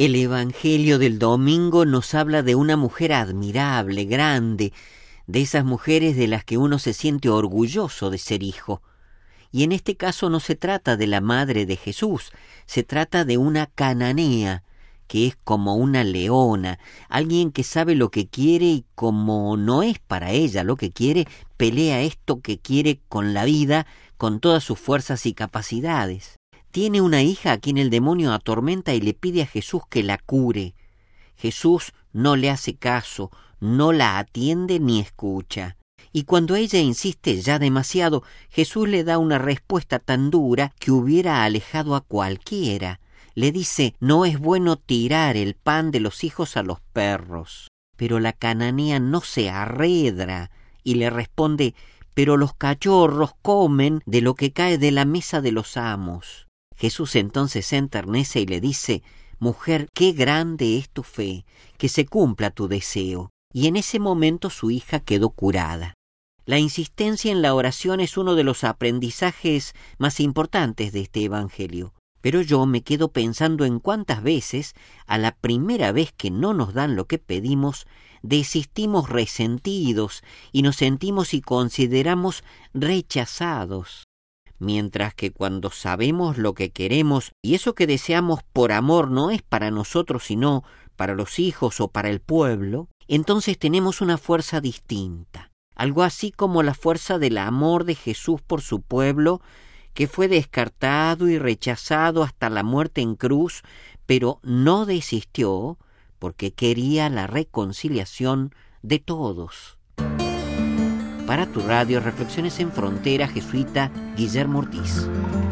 El Evangelio del domingo nos habla de una mujer admirable, grande, de esas mujeres de las que uno se siente orgulloso de ser hijo. Y en este caso no se trata de la madre de Jesús, se trata de una cananea, que es como una leona, alguien que sabe lo que quiere y como no es para ella lo que quiere, pelea esto que quiere con la vida, con todas sus fuerzas y capacidades. Tiene una hija a quien el demonio atormenta y le pide a Jesús que la cure. Jesús no le hace caso, no la atiende ni escucha. Y cuando ella insiste ya demasiado, Jesús le da una respuesta tan dura que hubiera alejado a cualquiera. Le dice, no es bueno tirar el pan de los hijos a los perros. Pero la cananea no se arredra y le responde, pero los cachorros comen de lo que cae de la mesa de los amos. Jesús entonces se enternece y le dice, mujer, qué grande es tu fe, que se cumpla tu deseo. Y en ese momento su hija quedó curada. La insistencia en la oración es uno de los aprendizajes más importantes de este Evangelio. Pero yo me quedo pensando en cuántas veces, a la primera vez que no nos dan lo que pedimos, desistimos resentidos y nos sentimos y consideramos rechazados. Mientras que cuando sabemos lo que queremos y eso que deseamos por amor no es para nosotros sino para los hijos o para el pueblo, entonces tenemos una fuerza distinta. Algo así como la fuerza del amor de Jesús por su pueblo, que fue descartado y rechazado hasta la muerte en cruz, pero no desistió porque quería la reconciliación de todos. Para tu radio, Reflexiones en Frontera, jesuita Guillermo Ortiz.